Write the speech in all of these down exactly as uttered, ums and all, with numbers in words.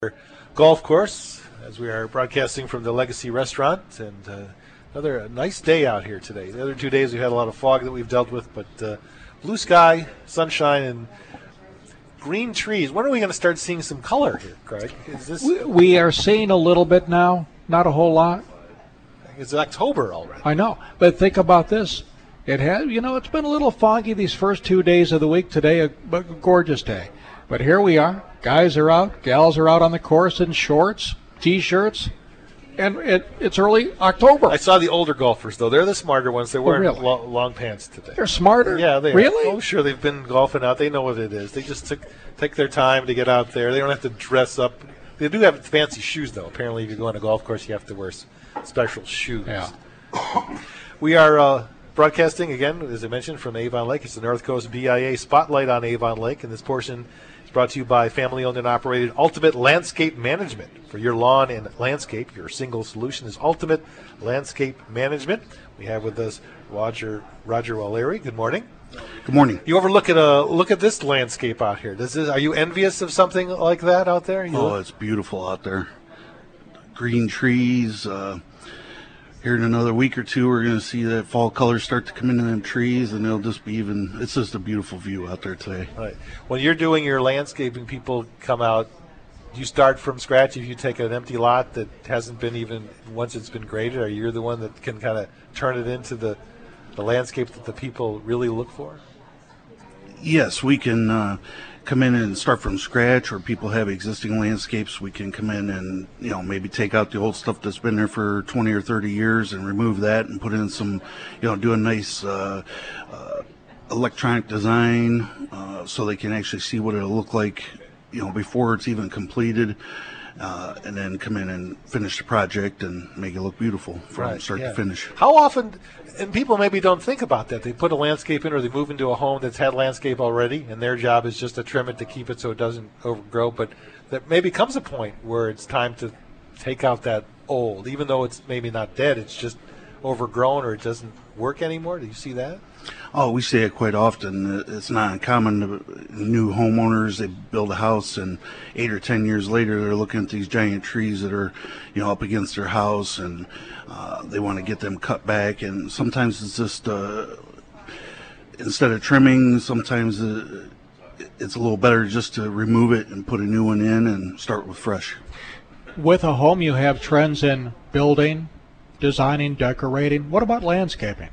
golf course as we are broadcasting from the Legacy Restaurant, and uh, another nice day out here today. The other two days we've had a lot of fog that we've dealt with, but uh, blue sky, sunshine, and green trees. When are we going to start seeing some color here, Craig? Is this? We, we are seeing a little bit now, not a whole lot. It's October already. I know, but think about this. It has, you know, it's been a little foggy these first two days of the week. Today, a, a gorgeous day. But here we are. Guys are out. Gals are out on the course in shorts, T-shirts. And it, it's early October. I saw the older golfers, though. They're the smarter ones. They're wearing oh, really? lo- long pants today. They're smarter? Yeah, they really? are. Oh, sure. They've been golfing out. They know what it is. They just took take their time to get out there. They don't have to dress up. They do have fancy shoes, though. Apparently, if you go on a golf course, you have to wear s- special shoes. Yeah. We are uh, broadcasting, again, as I mentioned, from Avon Lake. It's the North Coast B I A Spotlight on Avon Lake, and this portion is brought to you by family-owned and operated Ultimate Landscape Management. For your lawn and landscape, your single solution is Ultimate Landscape Management. We have with us Roger Roger O'Leary. Good morning. Good morning. You overlook at a look at this landscape out here. Does this, are you envious of something like that out there? You Oh, look? it's beautiful out there. Green trees. Uh, here in another week or two, we're going to see that fall colors start to come into them trees, and it'll just be even. It's just a beautiful view out there today. Right. When you're doing your landscaping, people come out. Do you start from scratch if you take an empty lot that hasn't been even once it's been graded? Or you're the one that can kind of turn it into the the landscape that the people really look for? Yes, we can uh, come in and start from scratch, or people have existing landscapes. We can come in and, you know, maybe take out the old stuff that's been there for twenty or thirty years and remove that and put in some, you know, do a nice uh, uh, electronic design uh, so they can actually see what it'll look like, you know, before it's even completed, uh, and then come in and finish the project and make it look beautiful from Right, start yeah. to finish. How often, and people maybe don't think about that, they put a landscape in or they move into a home that's had landscape already, and their job is just to trim it to keep it so it doesn't overgrow, but there maybe comes a point where it's time to take out that old, even though it's maybe not dead, it's just overgrown or it doesn't work anymore. Do you see that? Oh, we see it quite often. It's not uncommon to new homeowners, they build a house and eight or ten years later they're looking at these giant trees that are, you know, up against their house, and uh, they want to get them cut back, and sometimes it's just uh, instead of trimming, sometimes uh, it's a little better just to remove it and put a new one in and start with fresh. With a home, you have trends in building, designing, decorating. What about landscaping?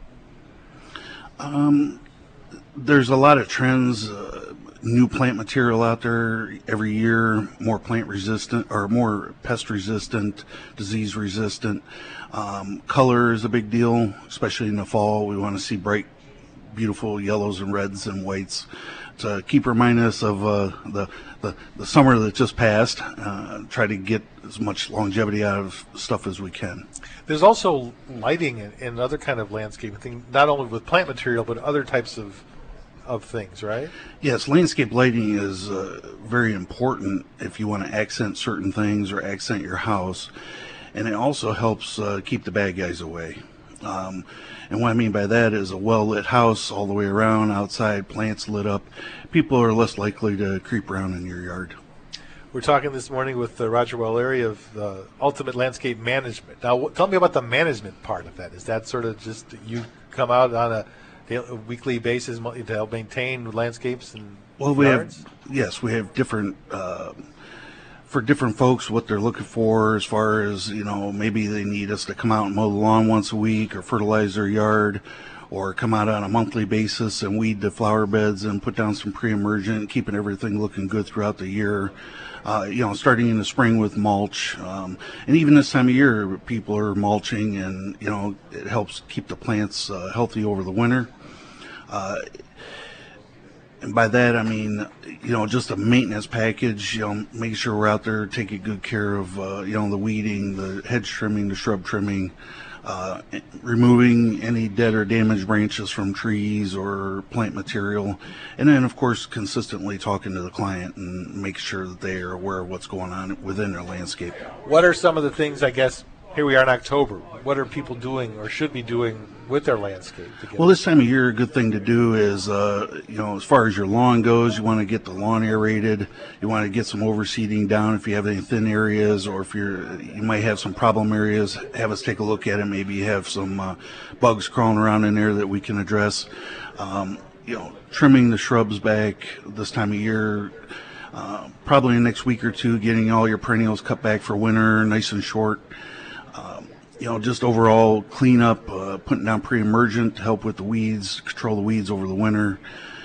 Um, there's a lot of trends, uh, new plant material out there every year, more plant resistant or more pest resistant, disease resistant. Um, color is a big deal, especially in the fall. We want to see bright, beautiful yellows and reds and whites to keep reminding us of uh, the, the the summer that just passed. Uh, try to get as much longevity out of stuff as we can. There's also lighting and, and other kind of landscaping thing, not only with plant material, but other types of of things, right? Yes, landscape lighting is uh, very important if you want to accent certain things or accent your house. And it also helps uh, keep the bad guys away. Um, and what I mean by that is a well-lit house all the way around, outside, plants lit up. People are less likely to creep around in your yard. We're talking this morning with uh, Roger O'Leary of uh, Ultimate Landscape Management. Now, w- tell me about the management part of that. Is that sort of just you come out on a, daily, a weekly basis mo- to help maintain landscapes and Well, we yards? have, yes, we have different, uh, for different folks, what they're looking for as far as, you know, maybe they need us to come out and mow the lawn once a week or fertilize their yard, or come out on a monthly basis and weed the flower beds and put down some pre-emergent, keeping everything looking good throughout the year. Uh, you know, starting in the spring with mulch, um, and even this time of year, people are mulching, and you know, it helps keep the plants uh, healthy over the winter. Uh, and by that, I mean, you know, just a maintenance package. You know, make sure we're out there taking good care of, uh, you know, the weeding, the hedge trimming, the shrub trimming. Uh, removing any dead or damaged branches from trees or plant material, and then of course consistently talking to the client and make sure that they are aware of what's going on within their landscape. What are some of the things, I guess, here we are in October. What are people doing or should be doing with their landscape? To get Well, this time of year, a good thing to do is, uh, you know, as far as your lawn goes, you want to get the lawn aerated. You want to get some overseeding down if you have any thin areas, or if you're, you might have some problem areas. Have us take a look at it. Maybe you have some uh, bugs crawling around in there that we can address. Um, you know, trimming the shrubs back this time of year. Uh, probably in the next week or two, getting all your perennials cut back for winter, nice and short. Um, you know, just overall clean up, uh, putting down pre-emergent to help with the weeds, control the weeds over the winter.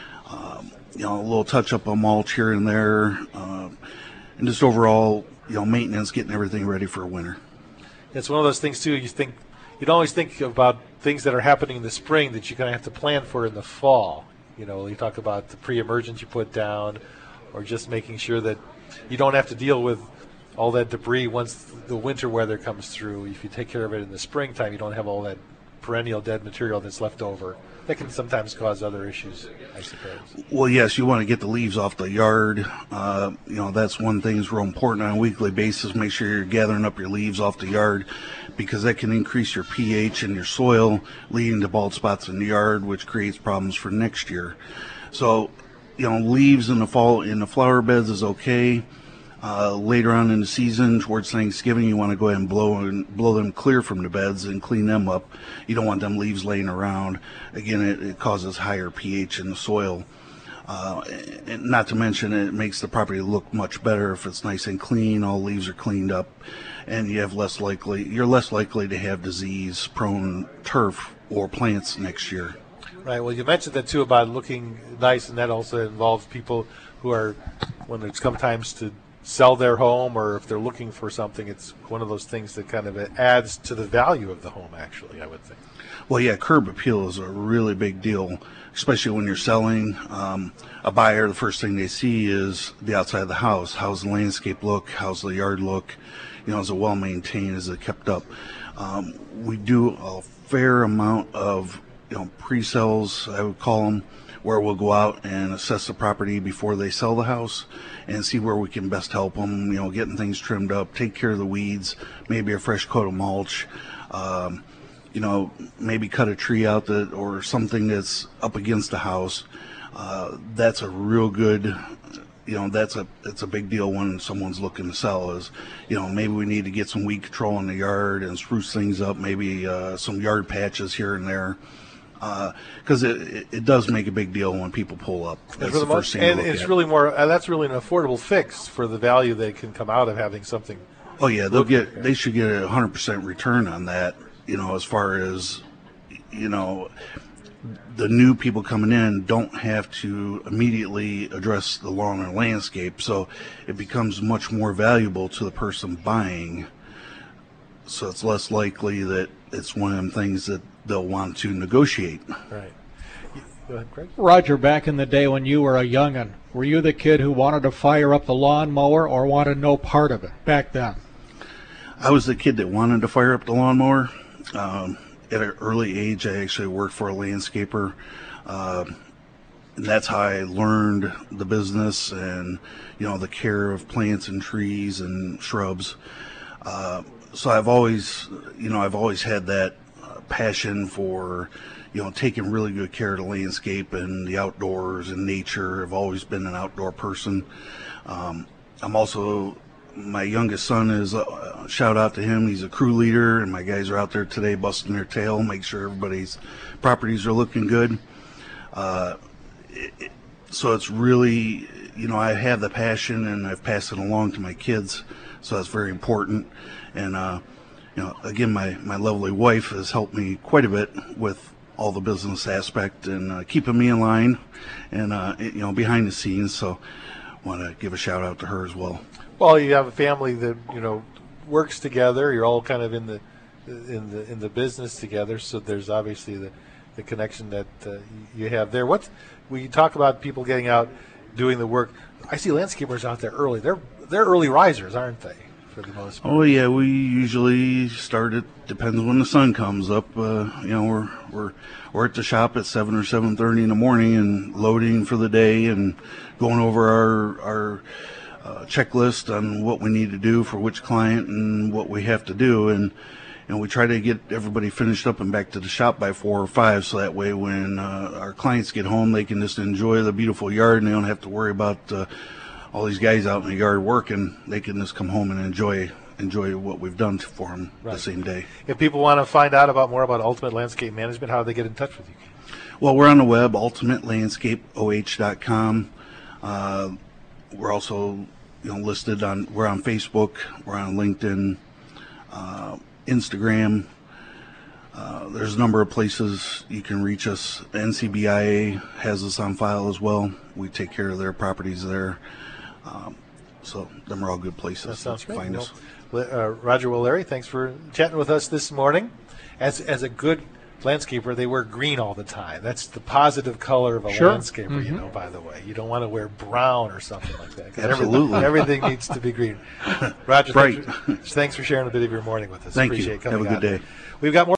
Um, you know, a little touch up on mulch here and there, uh, and just overall, you know, maintenance, getting everything ready for winter. It's one of those things too. You think you don't always think about things that are happening in the spring that you're going to have to plan for in the fall. You know, you talk about the pre-emergent you put down, or just making sure that you don't have to deal with all that debris once the winter weather comes through. If you take care of it in the springtime, you don't have all that perennial dead material that's left over. That can sometimes cause other issues, I suppose. Well, yes, you want to get the leaves off the yard. Uh, you know, that's one thing that's real important on a weekly basis. Make sure you're gathering up your leaves off the yard, because that can increase your pH in your soil, leading to bald spots in the yard, which creates problems for next year. So, you know, leaves in the fall in the flower beds is okay. Uh, later on in the season, towards Thanksgiving, you want to go ahead and blow and blow them clear from the beds and clean them up. You don't want them leaves laying around. Again, it, it causes higher pH in the soil. Uh, and not to mention, it makes the property look much better if it's nice and clean. All leaves are cleaned up, and you have less likely you're less likely to have disease-prone turf or plants next year. Right. Well, you mentioned that too about looking nice, and that also involves people who are, when it's come times to sell their home, or if they're looking for something, it's one of those things that kind of adds to the value of the home, actually, I would think. Well, yeah, curb appeal is a really big deal, especially when you're selling. Um, a buyer, the first thing they see is the outside of the house. How's the landscape look? How's the yard look? You know, is it well maintained? Is it kept up? Um, we do a fair amount of, you know, pre-sales, I would call them, where we'll go out and assess the property before they sell the house and see where we can best help them, you know, getting things trimmed up, take care of the weeds, maybe a fresh coat of mulch, um, you know, maybe cut a tree out that, or something that's up against the house. Uh, that's a real good, you know, that's a, it's a big deal when someone's looking to sell is, you know, maybe we need to get some weed control in the yard and spruce things up, maybe uh, some yard patches here and there. Because uh, it, it does make a big deal when people pull up. That's the first thing to and look it's at. really more. Uh, that's really an affordable fix for the value that can come out of having something. Oh yeah, they'll get. They should get a hundred percent return on that. You know, as far as, you know, the new people coming in don't have to immediately address the lawn or landscape, so it becomes much more valuable to the person buying. So it's less likely that it's one of them things that they'll want to negotiate. Right. Go ahead, Craig. Roger, back in the day when you were a young'un, were you the kid who wanted to fire up the lawnmower or wanted no part of it back then? I was the kid that wanted to fire up the lawnmower. Um, at an early age, I actually worked for a landscaper. Uh, and that's how I learned the business and, you know, the care of plants and trees and shrubs. Uh, so I've always, you know, I've always had that passion for, you know, taking really good care of the landscape and the outdoors and nature. I've always been an outdoor person. Um, I'm also, my youngest son is, uh, shout out to him, he's a crew leader, and my guys are out there today busting their tail, make sure everybody's properties are looking good. Uh, it, it, so it's really, you know, I have the passion and I've passed it along to my kids, so that's very important. And, uh, you know, again, my, my lovely wife has helped me quite a bit with all the business aspect and uh, keeping me in line and, uh, you know, behind the scenes. So I want to give a shout out to her as well. Well, you have a family that, you know, works together. You're all kind of in the in the in the business together. So there's obviously the, the connection that uh, you have there. What we talk about people getting out doing the work. I see landscapers out there early. They're they're early risers, aren't they? For the most part. Oh yeah, we usually start at, depends when the sun comes up. Uh, you know, we're we're we're at the shop at seven or seven thirty in the morning and loading for the day and going over our our uh, checklist on what we need to do for which client and what we have to do, and and we try to get everybody finished up and back to the shop by four or five, so that way when uh, our clients get home, they can just enjoy the beautiful yard and they don't have to worry about uh, all these guys out in the yard working. They can just come home and enjoy enjoy what we've done for them Right. the same day. If people want to find out about more about Ultimate Landscape Management, how do they get in touch with you? Well, we're on the web, ultimate landscape o h dot com. Uh, we're also, you know, listed on. We're on Facebook. We're on LinkedIn, uh, Instagram. Uh, there's a number of places you can reach us. N C B I A has us on file as well. We take care of their properties there. Um, so them are all good places That sounds to great. find Well, us. uh, Roger Walleri, thanks for chatting with us this morning. As as a good landscaper, they wear green all the time. That's the positive color of a Sure. landscaper, you Mhm. know, by the way. You don't want to wear brown or something like that. 'Cause Absolutely. Everything, everything needs to be green. Roger, Bright. thanks for, thanks for sharing a bit of your morning with us. Thank you. Appreciate Have a coming good on. day. We've got more.